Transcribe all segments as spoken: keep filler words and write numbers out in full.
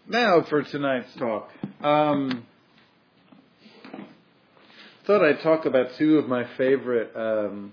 Now for tonight's talk. Um, thought I'd talk about two of my favorite, um,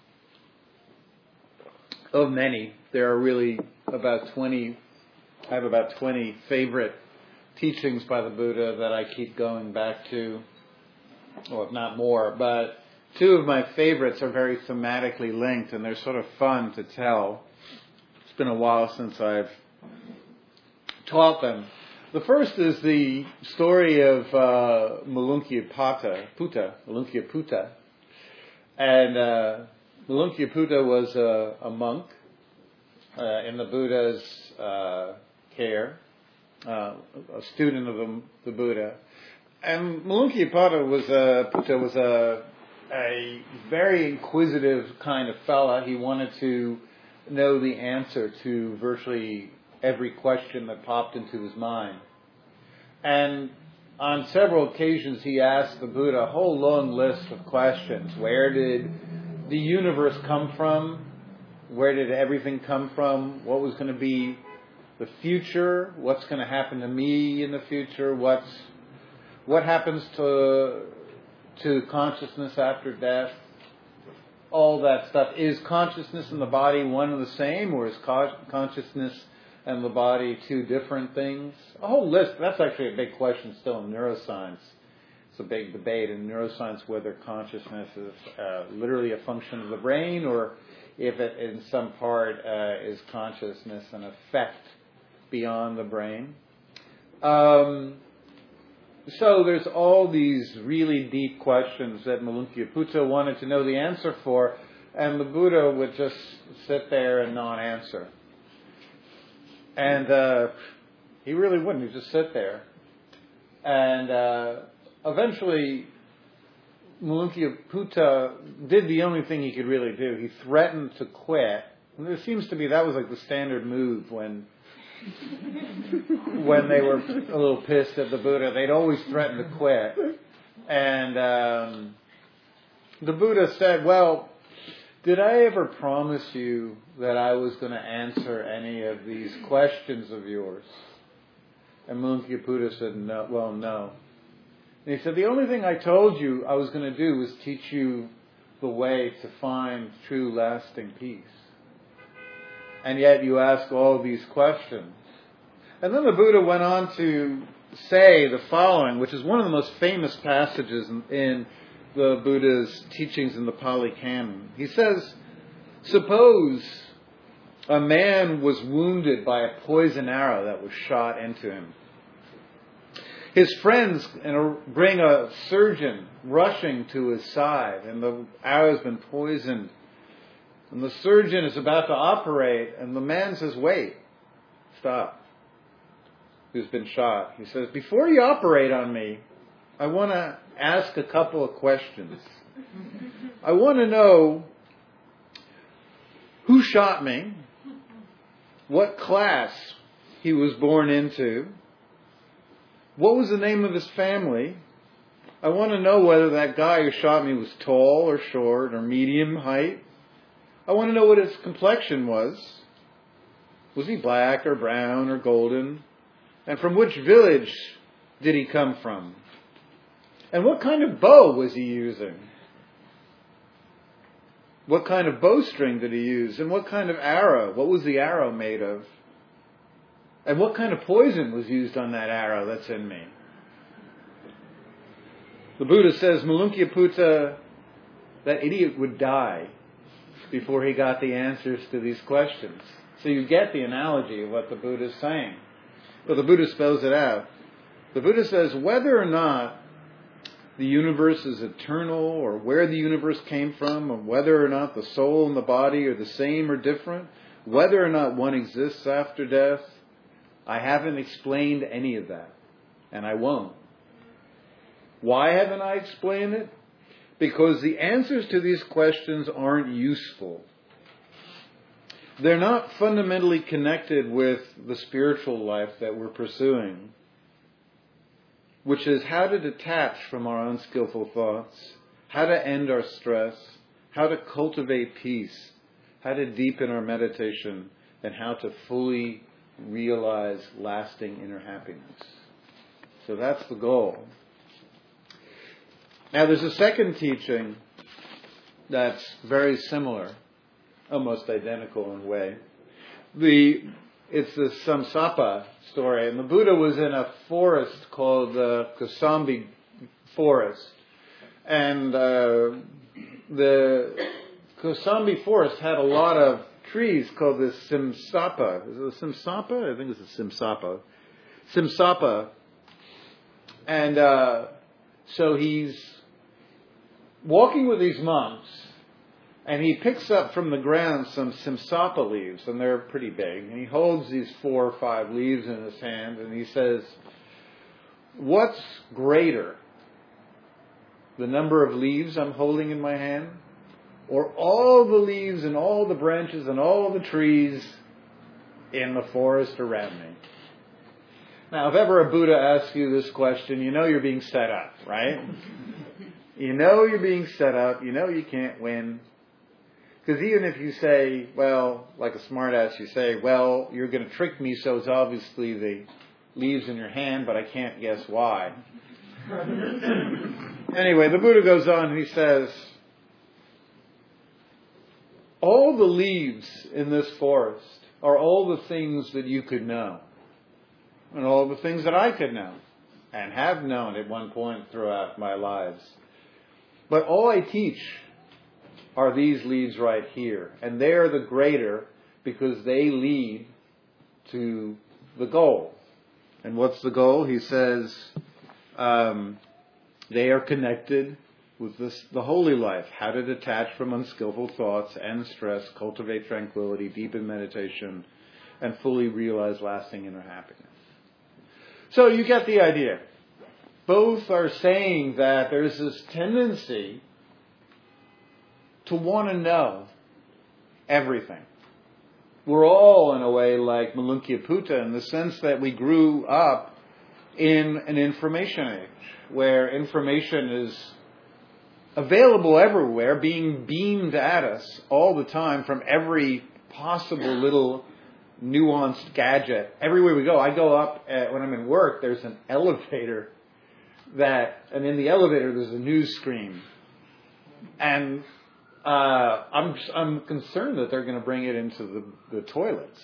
of many. There are really about twenty, I have about twenty favorite teachings by the Buddha that I keep going back to, or if not more, but two of my favorites are very thematically linked and they're sort of fun to tell. It's been a while since I've taught them. The first is the story of uh, Malunkyaputta, Putta, Malunkyaputta. And uh, Malunkyaputta was a, a monk uh, in the Buddha's uh, care, uh, a student of the, the Buddha. And Malunkyaputta was a, Putta was a, a very inquisitive kind of fella. He wanted to know the answer to virtually every question that popped into his mind. And on several occasions he asked the Buddha a whole long list of questions. Where did the universe come from? Where did everything come from? What was going to be the future? What's going to happen to me in the future? What's what happens to to consciousness after death? All that stuff. Is consciousness and the body one and the same, or is co- consciousness and the body two different things? A whole list. That's actually a big question still in neuroscience. It's a big debate in neuroscience whether consciousness is uh, literally a function of the brain, or if it in some part uh, is consciousness an effect beyond the brain. Um, so there's all these really deep questions that Malunkyaputta wanted to know the answer for, and the Buddha would just sit there and not answer. And uh, he really wouldn't. He'd just sit there. And uh, eventually, Malunkyaputta did the only thing he could really do. He threatened to quit. And there seems to be that was like the standard move when when they were a little pissed at the Buddha. They'd always threaten to quit. And um, the Buddha said, well, did I ever promise you that I was going to answer any of these questions of yours? And Malunkyaputta said, no, well, no. And he said, the only thing I told you I was going to do was teach you the way to find true lasting peace. And yet you ask all these questions. And then the Buddha went on to say the following, which is one of the most famous passages in, in the Buddha's teachings in the Pali Canon. He says, suppose a man was wounded by a poison arrow that was shot into him. His friends bring a surgeon rushing to his side, and the arrow's been poisoned. And the surgeon is about to operate, and the man says, wait, stop, who's been shot. He says, before you operate on me, I want to ask a couple of questions. I want to know who shot me, what class he was born into, what was the name of his family. I want to know whether that guy who shot me was tall or short or medium height. I want to know what his complexion was. Was he black or brown or golden? And from which village did he come from? And what kind of bow was he using? What kind of bowstring did he use? And what kind of arrow? What was the arrow made of? And what kind of poison was used on that arrow that's in me? The Buddha says, Malunkyaputta, that idiot would die before he got the answers to these questions. So you get the analogy of what the Buddha is saying. But the Buddha spells it out. The Buddha says, whether or not the universe is eternal, or where the universe came from, or whether or not the soul and the body are the same or different, whether or not one exists after death, I haven't explained any of that. And I won't. Why haven't I explained it? Because the answers to these questions aren't useful. They're not fundamentally connected with the spiritual life that we're pursuing, which is how to detach from our unskillful thoughts, how to end our stress, how to cultivate peace, how to deepen our meditation, and how to fully realize lasting inner happiness. So that's the goal. Now there's a second teaching that's very similar, almost identical in a way. The It's the Samsapa story, and the Buddha was in a forest called the Kosambi Forest, and uh, the Kosambi Forest had a lot of trees called the Simsapa. Is it the Simsapa? I think it's the Simsapa. Simsapa. And uh, so he's walking with these monks, and he picks up from the ground some Simsapa leaves, and they're pretty big. And he holds these four or five leaves in his hand, and he says, "What's greater, the number of leaves I'm holding in my hand, or all the leaves and all the branches and all the trees in the forest around me?" Now, if ever a Buddha asks you this question, you know you're being set up, right? You know you're being set up. You know you can't win. Because even if you say, well, like a smartass, you say, well, you're going to trick me, so it's obviously the leaves in your hand, but I can't guess why. Anyway, the Buddha goes on and he says, all the leaves in this forest are all the things that you could know, and all the things that I could know, and have known at one point throughout my lives. But all I teach are these leaves right here. And they're the greater because they lead to the goal. And what's the goal? He says um, they are connected with this, the holy life. How to detach from unskillful thoughts and stress, cultivate tranquility, deepen meditation, and fully realize lasting inner happiness. So you get the idea. Both are saying that there's this tendency to want to know everything. We're all, in a way, like Malunkyaputta in the sense that we grew up in an information age where information is available everywhere, being beamed at us all the time from every possible little nuanced gadget. Everywhere we go, I go up, at, when I'm in work, there's an elevator that, and in the elevator there's a news screen. And uh, I'm I'm concerned that they're going to bring it into the, the toilets.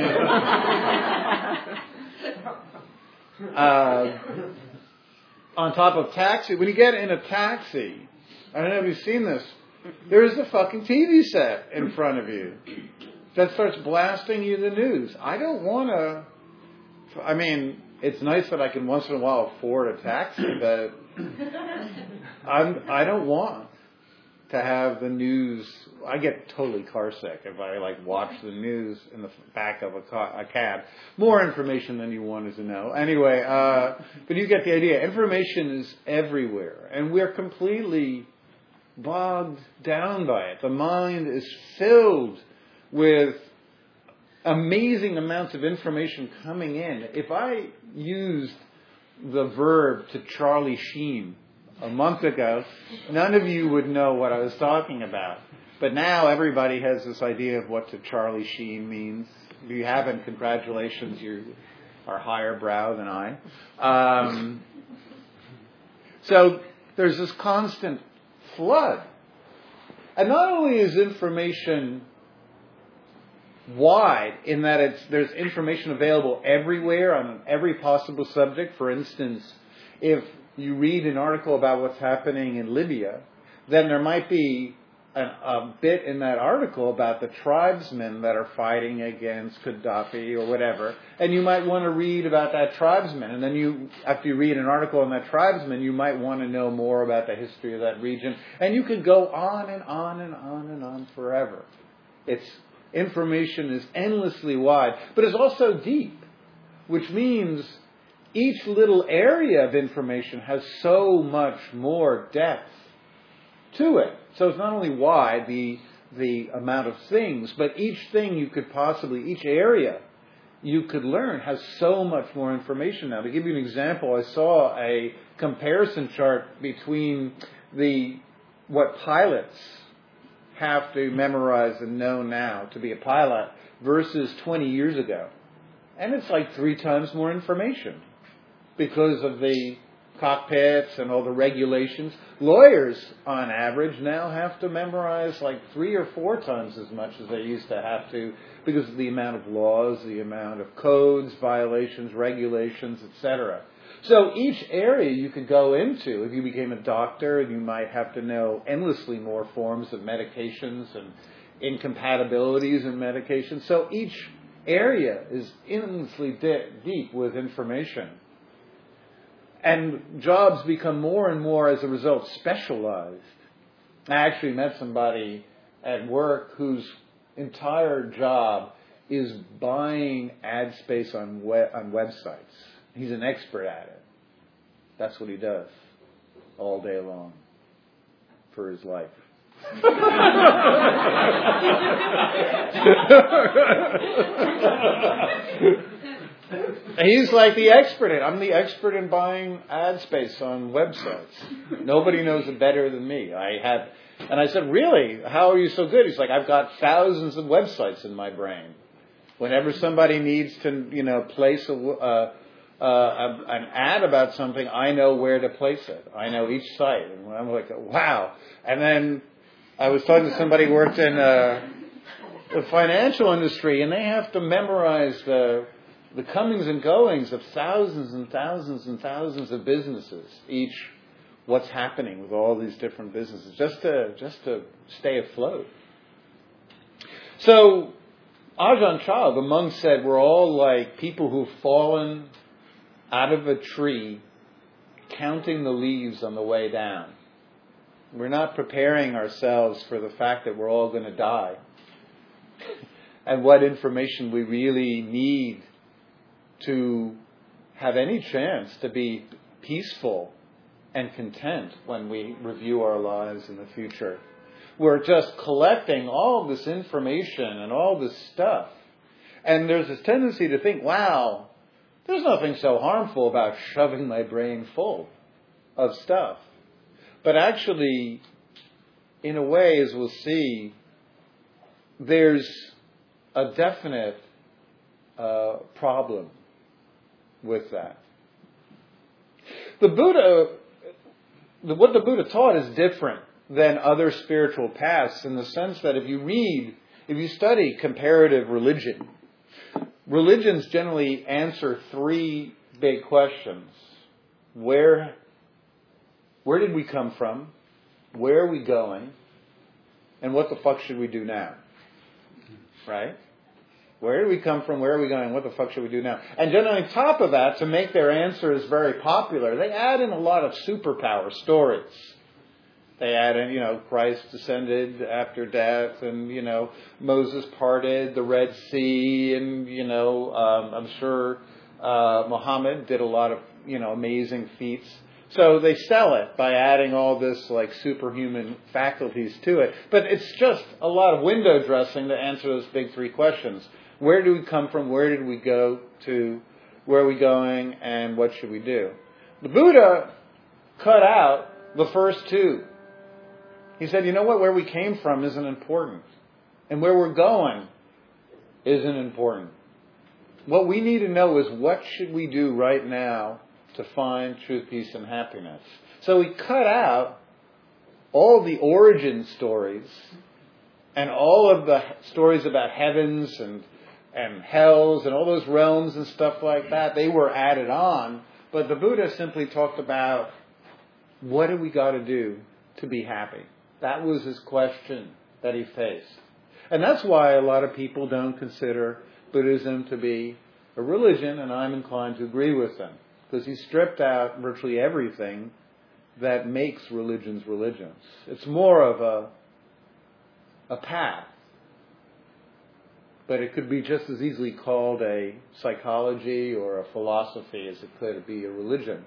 uh, on top of taxi, when you get in a taxi, I don't know if you've seen this, there's a fucking T V set in front of you that starts blasting you the news. I don't want to, I mean, it's nice that I can once in a while afford a taxi, but I'm, I don't want to have the news. I get totally car sick if I like watch the news in the back of a, car, a cab. More information than you wanted to know. Anyway, uh, but you get the idea. Information is everywhere, and we're completely bogged down by it. The mind is filled with amazing amounts of information coming in. If I used the verb to Charlie Sheen a month ago, none of you would know what I was talking about. But now everybody has this idea of what to Charlie Sheen means. If you haven't, congratulations, you are higher brow than I. Um, so there's this constant flood. And not only is information wide in that it's there's information available everywhere on every possible subject. For instance, if you read an article about what's happening in Libya, then there might be an, a bit in that article about the tribesmen that are fighting against Gaddafi or whatever, and you might want to read about that tribesman. And then you, after you read an article on that tribesman, you might want to know more about the history of that region. And you could go on and on and on and on forever. It's information is endlessly wide, but it's also deep, which means each little area of information has so much more depth to it. So it's not only wide, the the amount of things, but each thing you could possibly, each area you could learn has so much more information now. To give you an example, I saw a comparison chart between the what pilots have to memorize and know now to be a pilot versus twenty years ago. And it's like three times more information because of the cockpits and all the regulations. Lawyers, on average, now have to memorize like three or four times as much as they used to have to because of the amount of laws, the amount of codes, violations, regulations, et cetera. So each area you could go into, if you became a doctor, you might have to know endlessly more forms of medications and incompatibilities in medications. So each area is endlessly di- deep with information. And jobs become more and more, as a result, specialized. I actually met somebody at work whose entire job is buying ad space on web, on websites. He's an expert at it. That's what he does all day long for his life. He's like the expert in, I'm the expert in buying ad space on websites. Nobody knows it better than me. I have, and I said, really? How are you so good? He's like, I've got thousands of websites in my brain. Whenever somebody needs to, you know, place a, uh, uh, a, an ad about something, I know where to place it. I know each site. And I'm like, wow. And then I was talking to somebody who worked in uh, the financial industry, and they have to memorize the the comings and goings of thousands and thousands and thousands of businesses, each what's happening with all these different businesses, just to just to stay afloat. So Ajahn Chah, the monk, said we're all like people who've fallen out of a tree, counting the leaves on the way down. We're not preparing ourselves for the fact that we're all going to die and what information we really need to have any chance to be peaceful and content when we review our lives in the future. We're just collecting all this information and all this stuff. And there's this tendency to think, wow, there's nothing so harmful about shoving my brain full of stuff. But actually, in a way, as we'll see, there's a definite uh, problem with that. The Buddha, the, what the Buddha taught is different than other spiritual paths in the sense that if you read, if you study comparative religion, religions generally answer three big questions. Where, where did we come from? Where are we going? And what the fuck should we do now? Right? Where did we come from? Where are we going? What the fuck should we do now? And then on top of that, to make their answers very popular, they add in a lot of superpower stories. They add in, you know, Christ descended after death, and, you know, Moses parted the Red Sea, and, you know, um, I'm sure uh, Muhammad did a lot of, you know, amazing feats. So they sell it by adding all this, like, superhuman faculties to it. But it's just a lot of window dressing to answer those big three questions. Where do we come from? Where did we go to? Where are we going? And what should we do? The Buddha cut out the first two. He said, you know what? Where we came from isn't important. And where we're going isn't important. What we need to know is what should we do right now to find truth, peace, and happiness. So he cut out all the origin stories and all of the stories about heavens and and hells and all those realms and stuff like that. They were added on. But the Buddha simply talked about, what do we got to do to be happy? That was his question that he faced. And that's why a lot of people don't consider Buddhism to be a religion, and I'm inclined to agree with them. Because he stripped out virtually everything that makes religions religions. It's more of a, a path. But it could be just as easily called a psychology or a philosophy as it could be a religion.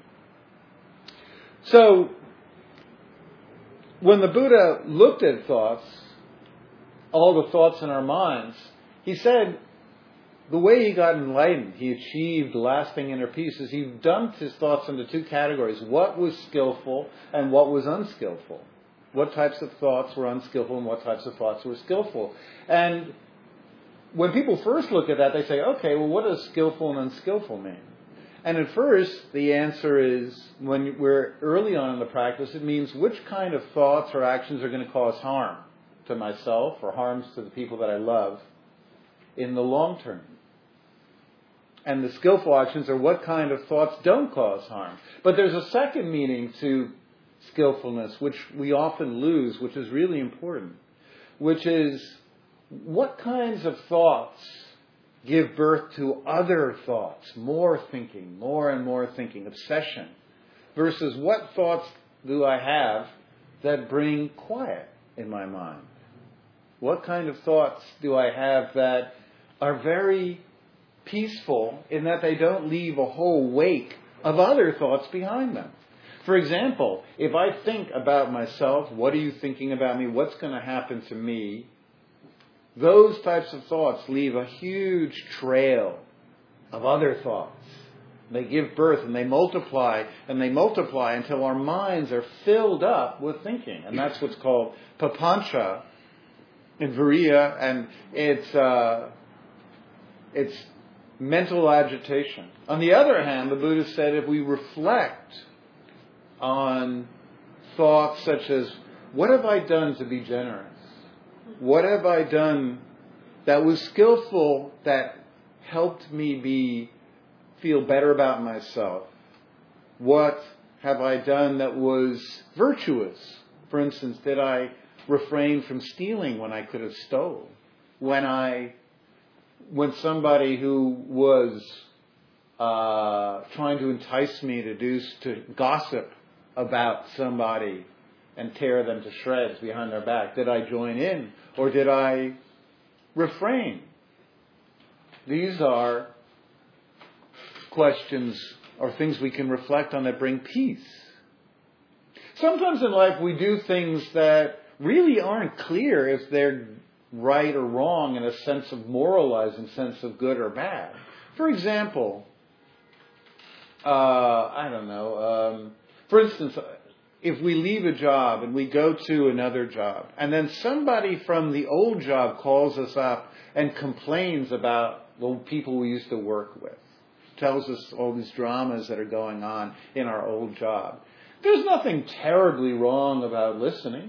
So, when the Buddha looked at thoughts, all the thoughts in our minds, he said the way he got enlightened, he achieved lasting inner peace, is he dumped his thoughts into two categories. What was skillful and what was unskillful. What types of thoughts were unskillful and what types of thoughts were skillful. And when people first look at that, they say, okay, well, what does skillful and unskillful mean? And at first, the answer is, when we're early on in the practice, it means which kind of thoughts or actions are going to cause harm to myself or harms to the people that I love in the long term. And the skillful actions are what kind of thoughts don't cause harm. But there's a second meaning to skillfulness, which we often lose, which is really important, which is what kinds of thoughts give birth to other thoughts, more thinking, more and more thinking, obsession, versus what thoughts do I have that bring quiet in my mind? What kind of thoughts do I have that are very peaceful in that they don't leave a whole wake of other thoughts behind them? For example, if I think about myself, what are you thinking about me? What's going to happen to me? Those types of thoughts leave a huge trail of other thoughts. They give birth and they multiply and they multiply until our minds are filled up with thinking. And that's what's called papancha in Viriya, and it's, uh, it's mental agitation. On the other hand, the Buddha said if we reflect on thoughts such as, what have I done to be generous? What have I done that was skillful, that helped me be feel better about myself? What have I done that was virtuous? For instance, did I refrain from stealing when I could have stole? When I, when somebody who was uh, trying to entice me to do to gossip about somebody and tear them to shreds behind their back, did I join in or did I refrain? These are questions or things we can reflect on that bring peace. Sometimes in life we do things that really aren't clear if they're right or wrong in a sense of moralizing, sense of good or bad. For example, uh, I don't know, um, for instance, if we leave a job and we go to another job, and then somebody from the old job calls us up and complains about the people we used to work with, tells us all these dramas that are going on in our old job, there's nothing terribly wrong about listening.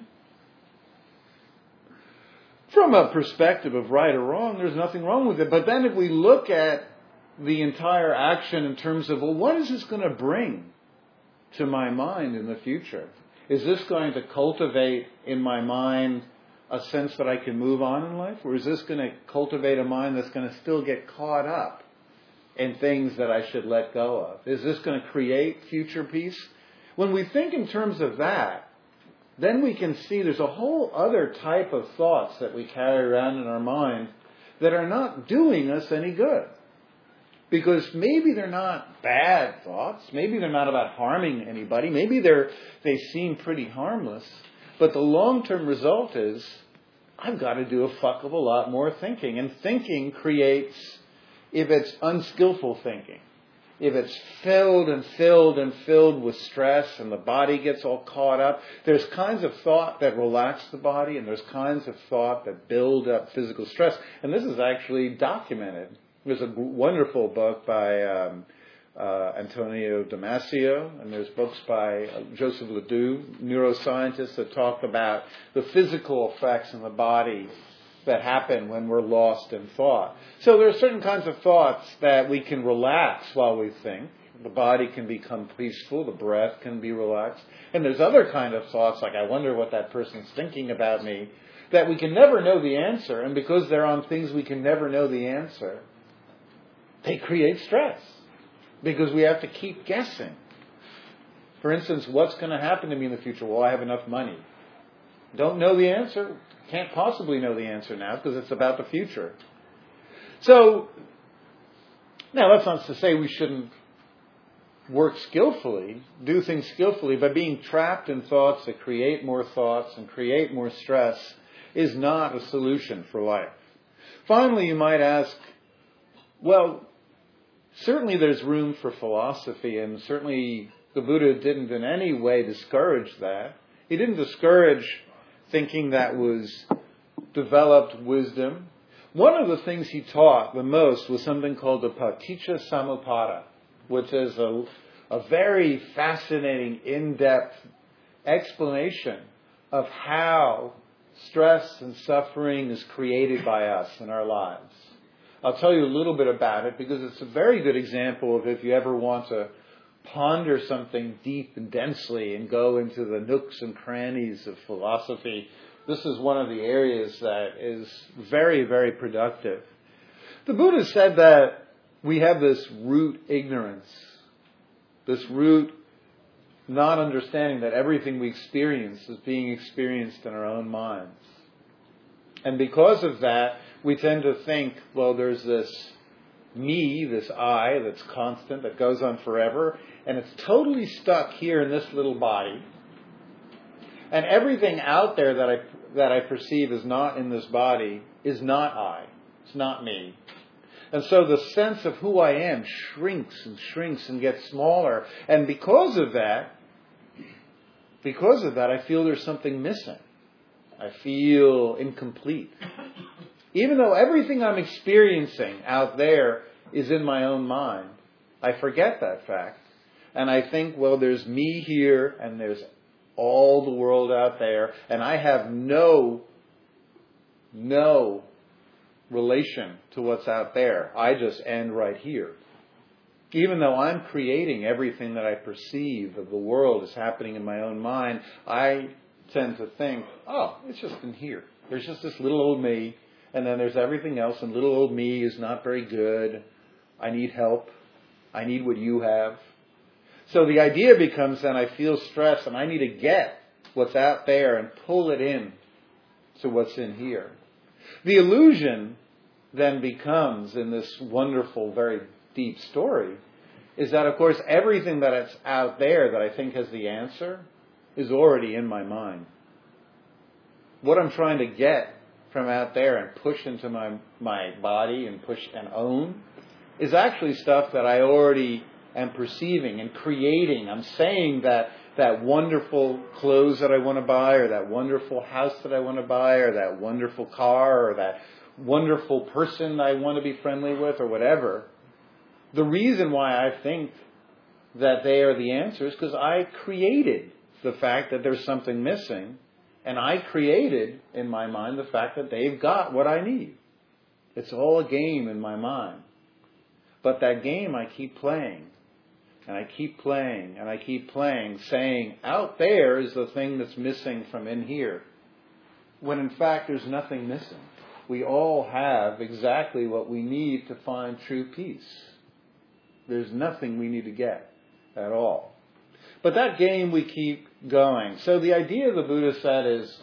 From a perspective of right or wrong, there's nothing wrong with it. But then if we look at the entire action in terms of, well, what is this going to bring to my mind in the future? Is this going to cultivate in my mind a sense that I can move on in life? Or is this going to cultivate a mind that's going to still get caught up in things that I should let go of? Is this going to create future peace? When we think in terms of that, then we can see there's a whole other type of thoughts that we carry around in our mind that are not doing us any good. Because maybe they're not bad thoughts. Maybe they're not about harming anybody. Maybe they're they seem pretty harmless. But the long-term result is, I've got to do a fuck of a lot more thinking. And thinking creates, if it's unskillful thinking, if it's filled and filled and filled with stress and the body gets all caught up, there's kinds of thought that relax the body and there's kinds of thought that build up physical stress. And this is actually documented. There's a wonderful book by um, uh, Antonio Damasio, and there's books by uh, Joseph Ledoux, neuroscientists, that talk about the physical effects in the body that happen when we're lost in thought. So there are certain kinds of thoughts that we can relax while we think. The body can become peaceful, the breath can be relaxed. And there's other kind of thoughts, like, I wonder what that person's thinking about me, that we can never know the answer. And because they're on things we can never know the answer, they create stress because we have to keep guessing. For instance, what's going to happen to me in the future? Will I have enough money? Don't know the answer. Can't possibly know the answer now because it's about the future. So, now that's not to say we shouldn't work skillfully, do things skillfully, but being trapped in thoughts that create more thoughts and create more stress is not a solution for life. Finally, you might ask, well, certainly there's room for philosophy, and certainly the Buddha didn't in any way discourage that. He didn't discourage thinking that was developed wisdom. One of the things he taught the most was something called the Paticca Samuppada, which is a, a very fascinating, in-depth explanation of how stress and suffering is created by us in our lives. I'll tell you a little bit about it because it's a very good example of if you ever want to ponder something deep and densely and go into the nooks and crannies of philosophy. This is one of the areas that is very, very productive. The Buddha said that we have this root ignorance, this root not understanding that everything we experience is being experienced in our own minds. And because of that, we tend to think, well, there's this me, this I, that's constant, that goes on forever, and it's totally stuck here in this little body. And everything out there that I that I perceive is not in this body is not I. It's not me. And so the sense of who I am shrinks and shrinks and gets smaller. And because of that, because of that, I feel there's something missing. I feel incomplete. Even though everything I'm experiencing out there is in my own mind, I forget that fact. And I think, well, there's me here and there's all the world out there, and I have no, no relation to what's out there. I just end right here. Even though I'm creating everything that I perceive of the world is happening in my own mind, I tend to think, oh, it's just in here. There's just this little old me, and then there's everything else, and little old me is not very good. I need help. I need what you have. So the idea becomes then I feel stress and I need to get what's out there and pull it in to what's in here. The illusion then becomes, in this wonderful, very deep story, is that, of course, everything that is out there that I think has the answer is already in my mind. What I'm trying to get from out there and push into my, my body and push and own is actually stuff that I already am perceiving and creating. I'm saying that that wonderful clothes that I want to buy, or that wonderful house that I want to buy, or that wonderful car, or that wonderful person I want to be friendly with, or whatever. The reason why I think that they are the answer is because I created the fact that there's something missing, and I created in my mind the fact that they've got what I need. It's all a game in my mind. But that game I keep playing. And I keep playing, and I keep playing, saying, out there is the thing that's missing from in here. When in fact there's nothing missing. We all have exactly what we need to find true peace. There's nothing we need to get at all. But that game we keep going. So the idea the Buddha said is,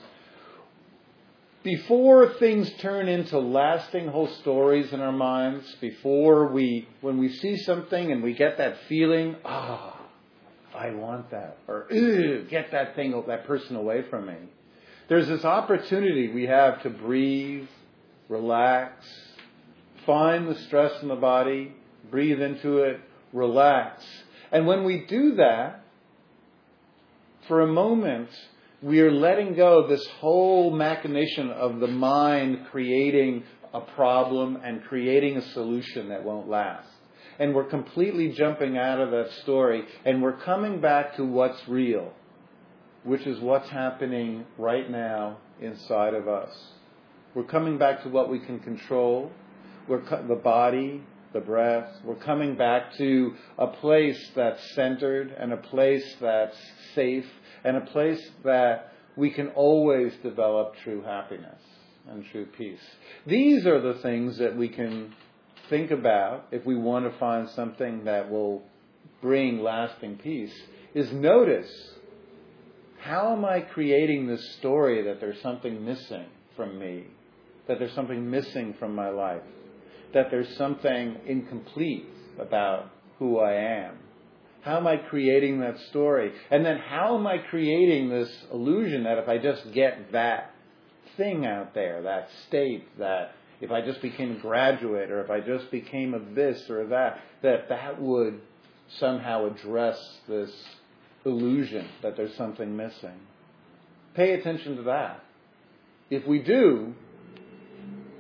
before things turn into lasting whole stories in our minds, before we, when we see something and we get that feeling, ah, oh, I want that, or ew, get that thing, that person away from me. There's this opportunity we have to breathe, relax, find the stress in the body, breathe into it, relax. And when we do that, for a moment, we are letting go of this whole machination of the mind creating a problem and creating a solution that won't last. And we're completely jumping out of that story, and we're coming back to what's real, which is what's happening right now inside of us. We're coming back to what we can control. We're co- the body, the breath. We're coming back to a place that's centered and a place that's safe and a place that we can always develop true happiness and true peace. These are the things that we can think about if we want to find something that will bring lasting peace, is notice, how am I creating this story that there's something missing from me, that there's something missing from my life, that there's something incomplete about who I am? How am I creating that story? And then how am I creating this illusion that if I just get that thing out there, that state, that if I just became a graduate, or if I just became a this or that, that that would somehow address this illusion that there's something missing? Pay attention to that. If we do,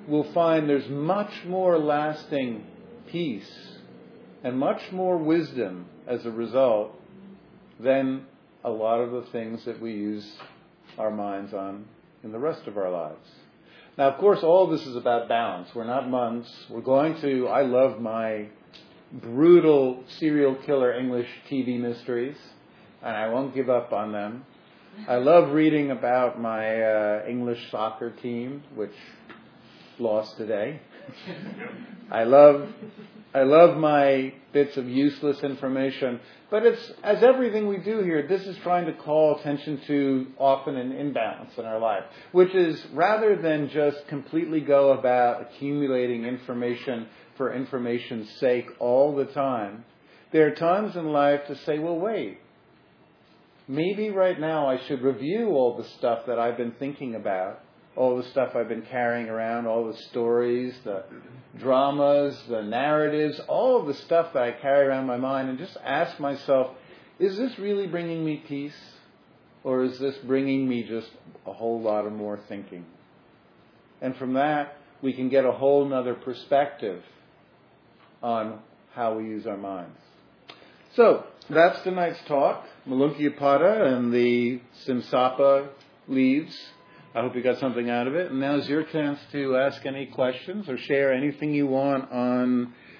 we'll find there's much more lasting peace and much more wisdom as a result than a lot of the things that we use our minds on in the rest of our lives. Now, of course, all this is about balance. We're not monks. We're going to, I love my brutal serial killer English T V mysteries, and I won't give up on them. I love reading about my uh, English soccer team, which lost today. I love I love my bits of useless information. But it's, as everything we do here, this is trying to call attention to often an imbalance in our life, which is rather than just completely go about accumulating information for information's sake all the time, there are times in life to say, well, wait, maybe right now I should review all the stuff that I've been thinking about, all the stuff I've been carrying around, all the stories, the dramas, the narratives, all of the stuff that I carry around in my mind, and just ask myself, is this really bringing me peace? Or is this bringing me just a whole lot of more thinking? And from that, we can get a whole nother perspective on how we use our minds. So, that's tonight's talk, Malunkyapata and the Simsapa leaves. I hope you got something out of it. And now's your chance to ask any questions or share anything you want on